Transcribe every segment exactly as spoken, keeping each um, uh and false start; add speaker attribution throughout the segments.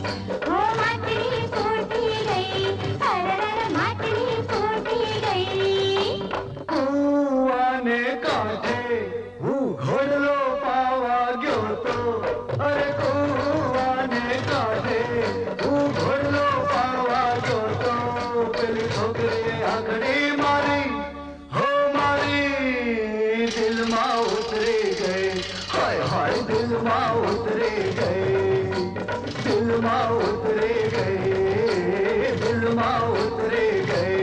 Speaker 1: वो माचली फूटी गई, अरर माचली फूटी गई।
Speaker 2: कुवाने काठे हूँ घोडलो पावा गयो तो, अरे कुवाने काठे हूँ घोडलो पावा गयो तो, पेली छोकरी आंगड़ी मारी हो मारी दिल मां उतरी गई, हाय हाय दिल मां उतरी गई, दिल मां उतरी गई, दिल मां उतरी गई।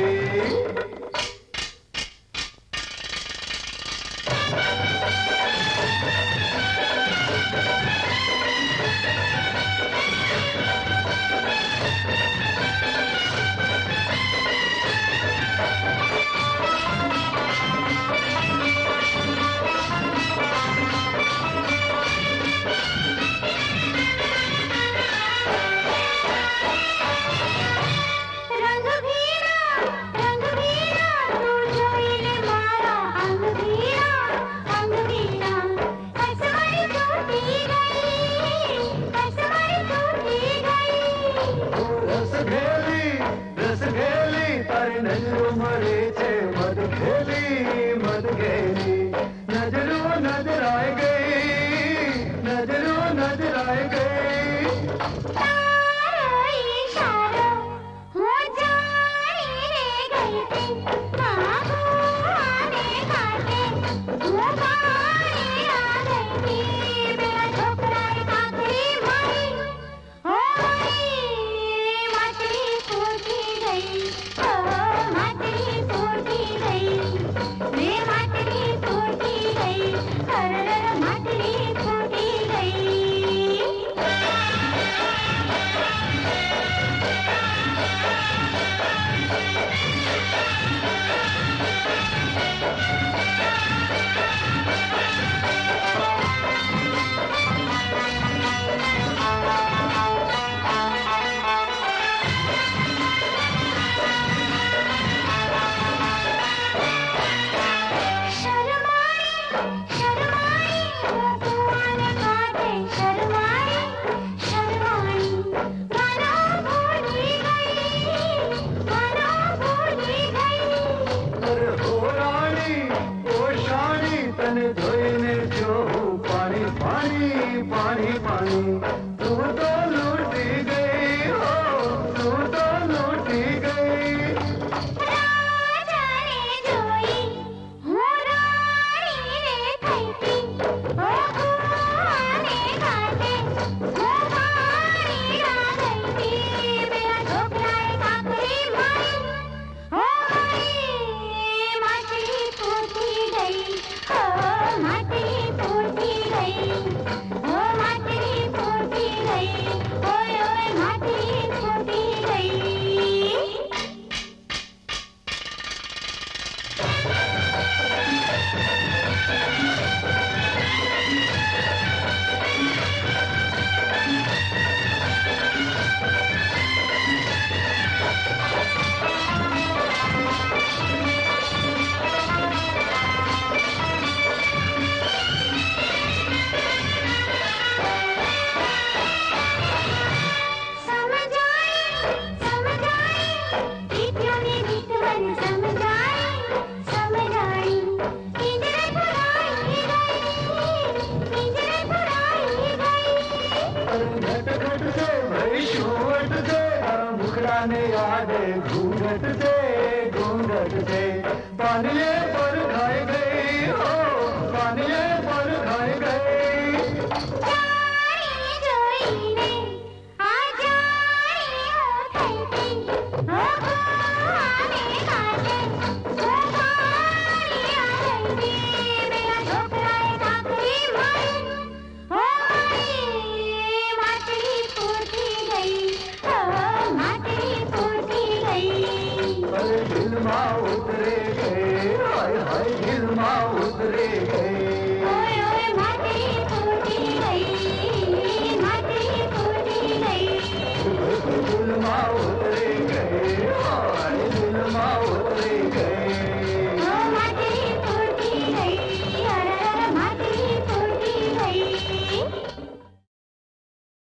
Speaker 1: रंग भीरा रंग भीरा तू जोईले मारा अंग भीरा अंग भीरा, कसमरी टूटी गई, कसमरी टूटी गई।
Speaker 2: रस घेली रस घेली तारी नजरो मरे छे, मद घेली मद घेली नजरो नजर आए गई, नजरो नजर आए गई।
Speaker 1: तारो इशारो हो जानी रे गई थी, आँखों आने काटे वो पानी आ गई थी, मेरा छोकरा एक आखिरी मारी हो मारी, माचली फूटी गई, ओ माचली फूटी गई, वे माचली फूटी गई, अरर माचली फूटी गई। शर्माई शर्माई वो कुआने काटे, शर्माई शर्माई मानो भूली गई, मानो भूली गई।
Speaker 2: अरे हो रानी ओ शानी तने धोईने जो पानी पानी पानी पानी, तू तो लूटी गई हो, तू तो लूटी गई।
Speaker 1: राजा ने जोई हूँ रानी रे थैती, ओ कुआने काटे वो पानी आ गई थी, मेरा छोकरा एक आखिरी मारी हो मारी, माचली फूटी गई, ओ माचली फूटी गई, ओ माचली फूटी गई, ओए ओए माचली फूटी गई। समझ आई समझ आई गीतियों ने गीतवन समझ आई समझ आई, पिंजरे बुलाई गई, पिंजरे बुलाई गई।
Speaker 2: घट घट से भई शूवट से, मुखड़ा ने यादे घूंघट से घूंघट से, पानिये पर खाए गई हो, पानिये पर खाए गई।
Speaker 1: जानी जोई ने आ जानी हो थैती, ओ कुआने काटे वो पानी आ गई थी, मेरा छोकरा एक आखिरी मारी हो मारी, माचली फूटी गई, ओ माचली फूटी गई।
Speaker 2: अरे दिल मां उतरे गए, हाय हाय दिल मां उतरे गए।